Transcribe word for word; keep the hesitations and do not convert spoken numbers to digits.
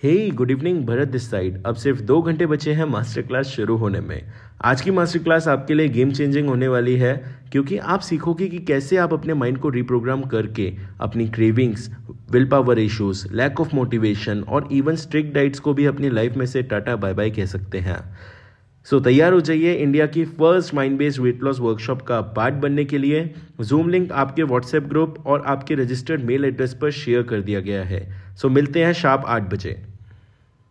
Hey good evening, Bharat this side. अब सिर्फ दो घंटे बचे हैं मास्टर क्लास शुरू होने में। आज की मास्टर क्लास आपके लिए गेम चेंजिंग होने वाली है, क्योंकि आप सीखोगे कि कैसे आप अपने माइंड को रिप्रोग्राम करके अपनी cravings, will power issues, lack of motivation और इवन स्ट्रिक्ट डाइट्स को भी अपनी लाइफ में से टाटा बाय बाय कह सकते हैं। सो so, तैयार हो जाइए इंडिया की first mind based weight loss workshop का पार्ट बनने के लिए। जूम लिंक आपके व्हाट्सएप ग्रुप और आपके रजिस्टर्ड मेल एड्रेस पर शेयर कर दिया गया है। सो so, मिलते हैं शार्प आठ बजे।